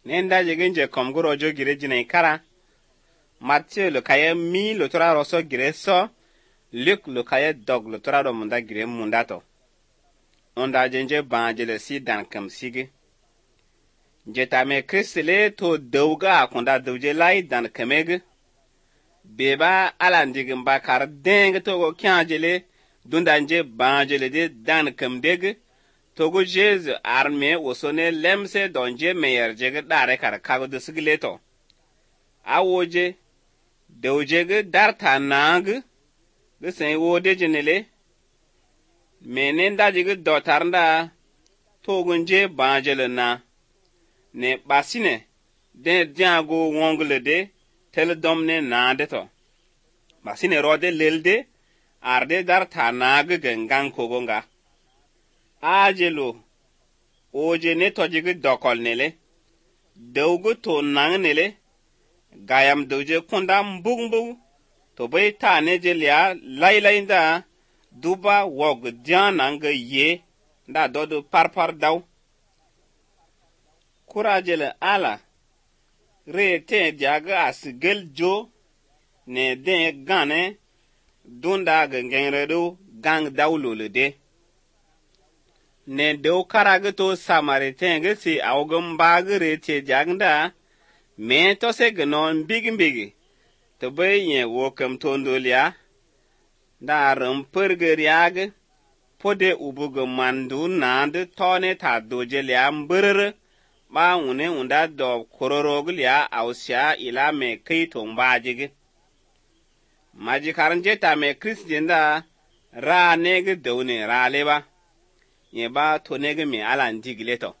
nenda jigin je komguro jo gire jine kara. Matthew lo kaya mi lo tora roso gire so. Luke lo kaya dog lo tora ro munda gire munda to. Onda jenje banjele si dan kam sigi. Jetame kristile to dawga akunda dawje lai dan kameg. Beba alandigin bakar deng to go kyanjele dundanje banjele de dan kamdeg. Togo Jesu arme wosone lemse donje meyer jege dare kar kago de sigileto. Awoje dewjege darta nang gesen wode jenele menenda jege dotarnda togunje banjele na ne basine de diago wongle de tel domne na de to basine rode lelde arde darta nang gengang kogonga ajelo oje ne tojigi dokol nele dewgu to nang nele gayam dewje kunda mbug to bai ta ne jelia lailainda duba wog dianang ye da dodo parpar daw kurajele ala re te jaga asgel jo ne de gane dunda gengenredo gang dawlolo de ne dew karage to samaritain ge si awgum bagre te jagda me to se gnon bigi to bayen wokam tondolia da ram pergeriag pode ubugo mandu nand tone ta dojelia mbrr ba une unda do kororoglia ausya ila me kaito mbajige maji karanje ta me kristenda ra nege dewne ra leba ye ba to nege me alan digileto